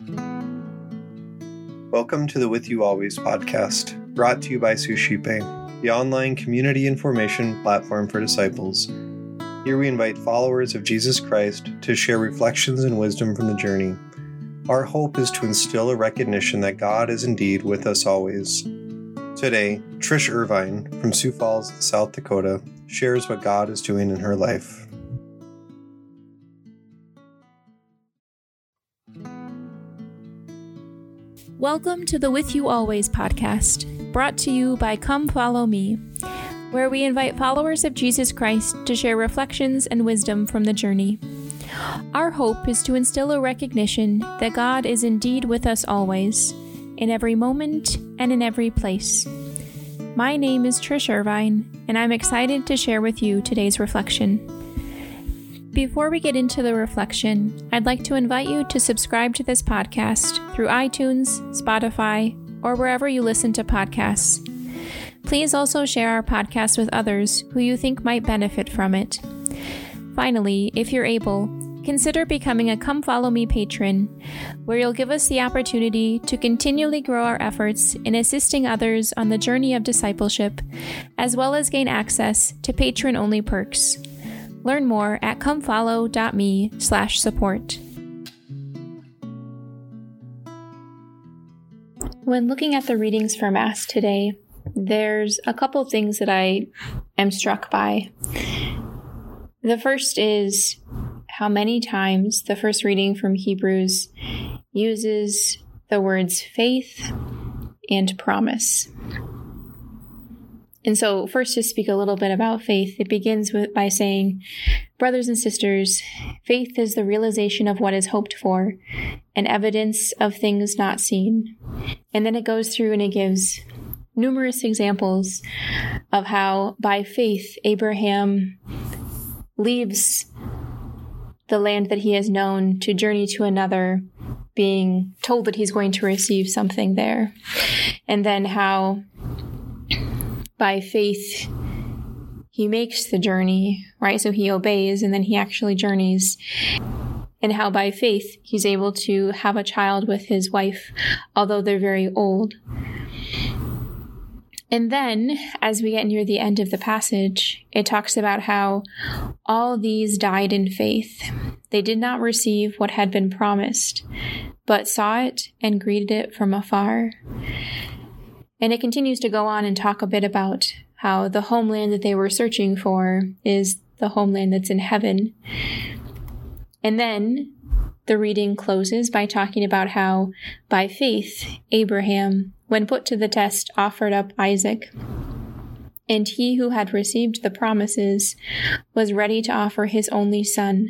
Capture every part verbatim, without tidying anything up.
Welcome to the With You Always podcast, brought to you by Suscipe, the online community information platform for disciples. Here we invite followers of Jesus Christ to share reflections and wisdom from the journey. Our hope is to instill a recognition that God is indeed with us always. Today, Trish Irvine from Sioux Falls, South Dakota, shares what God is doing in her life. Welcome to the With You Always podcast, brought to you by Come Follow Me, where we invite followers of Jesus Christ to share reflections and wisdom from the journey. Our hope is to instill a recognition that God is indeed with us always, in every moment and in every place. My name is Trish Irvine, and I'm excited to share with you today's reflection. Before we get into the reflection, I'd like to invite you to subscribe to this podcast through iTunes, Spotify, or wherever you listen to podcasts. Please also share our podcast with others who you think might benefit from it. Finally, if you're able, consider becoming a Come Follow Me patron, where you'll give us the opportunity to continually grow our efforts in assisting others on the journey of discipleship, as well as gain access to patron-only perks. Learn more at comefollow.me slash support. When looking at the readings for Mass today, there's a couple things that I am struck by. The first is how many times the first reading from Hebrews uses the words faith and promise. And so first, to speak a little bit about faith, it begins with by saying, brothers and sisters, faith is the realization of what is hoped for and evidence of things not seen. And then it goes through and it gives numerous examples of how by faith Abraham leaves the land that he has known to journey to another, being told that he's going to receive something there. And then how by faith, he makes the journey, right? So he obeys and then he actually journeys. And how by faith, he's able to have a child with his wife, although they're very old. And then, as we get near the end of the passage, it talks about how all these died in faith. They did not receive what had been promised, but saw it and greeted it from afar. And it continues to go on and talk a bit about how the homeland that they were searching for is the homeland that's in heaven. And then the reading closes by talking about how, by faith, Abraham, when put to the test, offered up Isaac. And he who had received the promises was ready to offer his only son.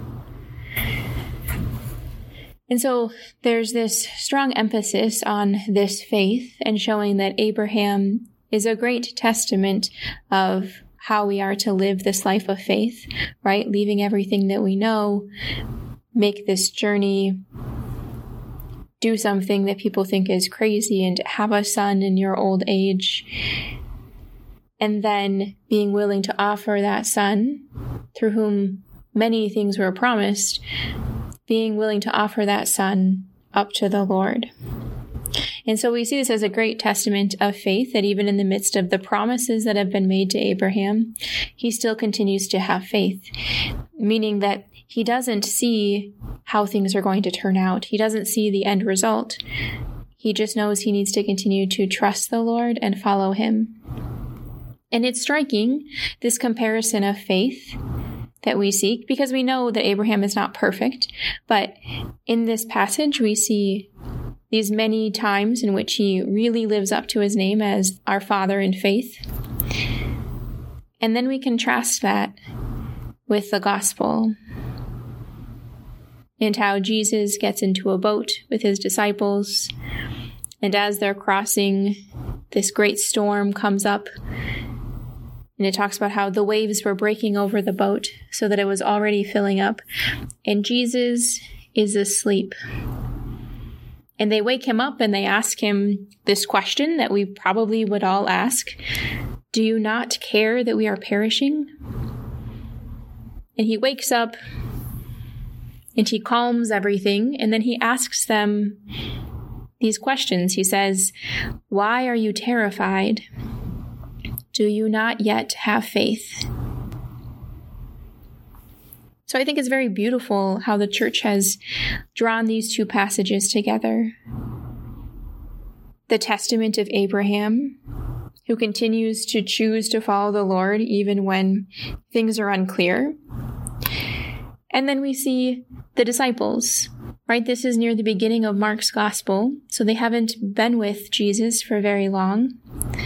And so there's this strong emphasis on this faith and showing that Abraham is a great testament of how we are to live this life of faith, right? Leaving everything that we know, make this journey, do something that people think is crazy, and have a son in your old age. And then being willing to offer that son, through whom many things were promised, being willing to offer that son up to the Lord. And so we see this as a great testament of faith, that even in the midst of the promises that have been made to Abraham, he still continues to have faith, meaning that he doesn't see how things are going to turn out. He doesn't see the end result. He just knows he needs to continue to trust the Lord and follow him. And it's striking, this comparison of faith that we seek, because we know that Abraham is not perfect, but in this passage we see these many times in which he really lives up to his name as our Father in faith. And then we contrast that with the gospel and how Jesus gets into a boat with his disciples, and as they're crossing, this great storm comes up. And it talks about how the waves were breaking over the boat so that it was already filling up. And Jesus is asleep. And they wake him up and they ask him this question that we probably would all ask. Do you not care that we are perishing? And he wakes up And he calms everything, and then he asks them these questions. He says, "Why are you terrified? Do you not yet have faith?" So I think it's very beautiful how the church has drawn these two passages together. The testament of Abraham, who continues to choose to follow the Lord even when things are unclear. And then we see the disciples, right? This is near the beginning of Mark's gospel, so they haven't been with Jesus for very long.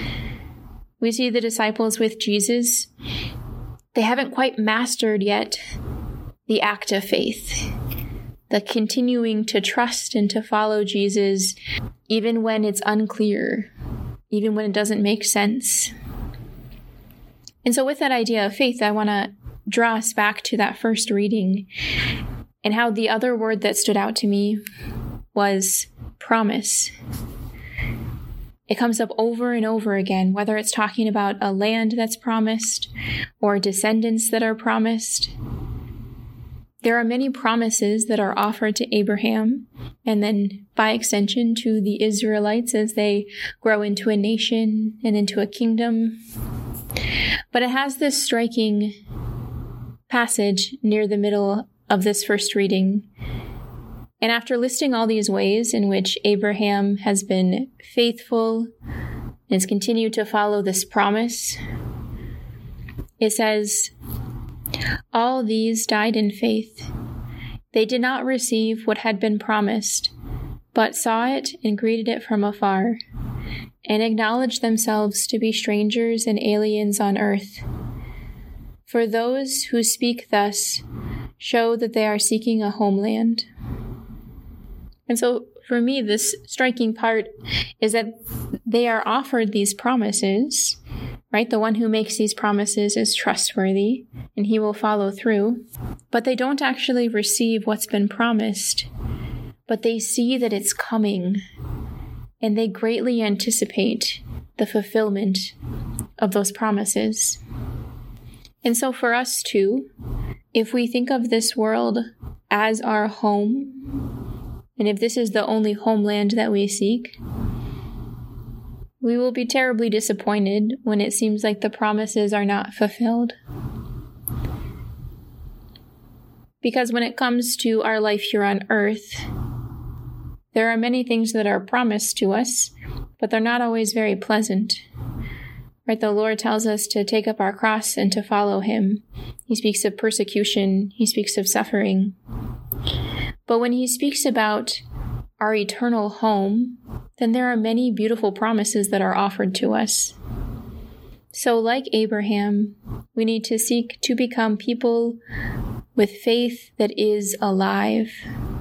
We see the disciples with Jesus. They haven't quite mastered yet the act of faith, the continuing to trust and to follow Jesus even when it's unclear, even when it doesn't make sense. And so with that idea of faith, I want to draw us back to that first reading and how the other word that stood out to me was promise. It comes up over and over again, whether it's talking about a land that's promised or descendants that are promised. There are many promises that are offered to Abraham and then by extension to the Israelites as they grow into a nation and into a kingdom. But it has this striking passage near the middle of this first reading. And after listing all these ways in which Abraham has been faithful and has continued to follow this promise, it says, "All these died in faith. They did not receive what had been promised, but saw it and greeted it from afar, and acknowledged themselves to be strangers and aliens on earth. For those who speak thus show that they are seeking a homeland." And so for me, this striking part is that they are offered these promises, right? The one who makes these promises is trustworthy and he will follow through, but they don't actually receive what's been promised, but they see that it's coming and they greatly anticipate the fulfillment of those promises. And so for us too, if we think of this world as our home, and if this is the only homeland that we seek, we will be terribly disappointed when it seems like the promises are not fulfilled. Because when it comes to our life here on earth, there are many things that are promised to us, but they're not always very pleasant. Right? The Lord tells us to take up our cross and to follow him. He speaks of persecution. He speaks of suffering. But when he speaks about our eternal home, then there are many beautiful promises that are offered to us. So like Abraham, we need to seek to become people with faith that is alive,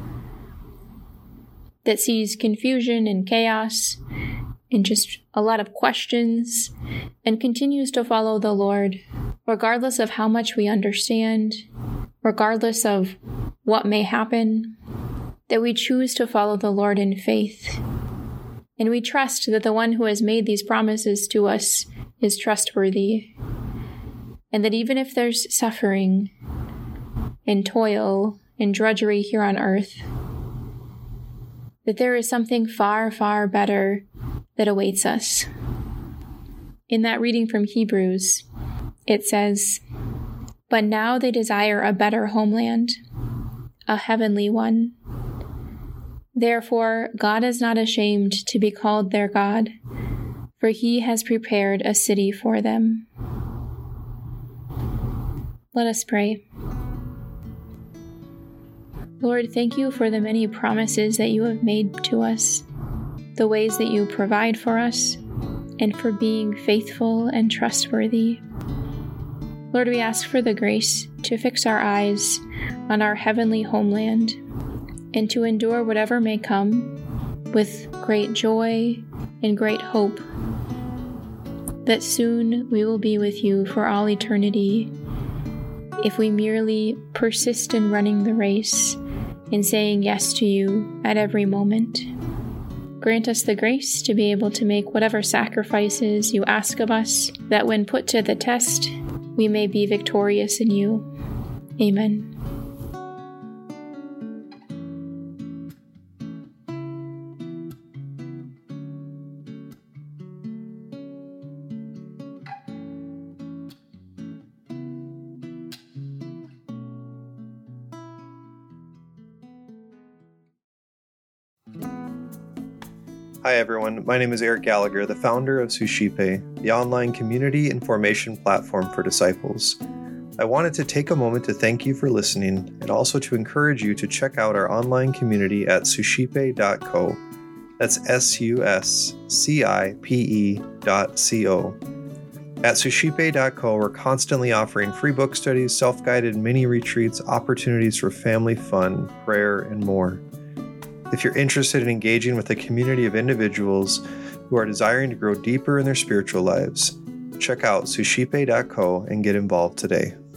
that sees confusion and chaos and just a lot of questions and continues to follow the Lord, regardless of how much we understand, regardless of what may happen, that we choose to follow the Lord in faith. And we trust that the one who has made these promises to us is trustworthy. And that even if there's suffering and toil and drudgery here on earth, that there is something far, far better that awaits us. In that reading from Hebrews, it says, "But now they desire a better homeland, a heavenly one. Therefore, God is not ashamed to be called their God, for he has prepared a city for them." Let us pray. Lord, thank you for the many promises that you have made to us, the ways that you provide for us, and for being faithful and trustworthy. Lord, we ask for the grace to fix our eyes on our heavenly homeland and to endure whatever may come with great joy and great hope that soon we will be with you for all eternity if we merely persist in running the race and saying yes to you at every moment. Grant us the grace to be able to make whatever sacrifices you ask of us, that when put to the test, we may be victorious in you. Amen. Hi everyone, my name is Eric Gallagher, the founder of Suscipe, the online community and formation platform for disciples. I wanted to take a moment to thank you for listening and also to encourage you to check out our online community at suscipe dot co. That's S U S C I P E dot C O. At suscipe dot co, we're constantly offering free book studies, self-guided mini retreats, opportunities for family fun, prayer, and more. If you're interested in engaging with a community of individuals who are desiring to grow deeper in their spiritual lives, check out suscipe dot co and get involved today.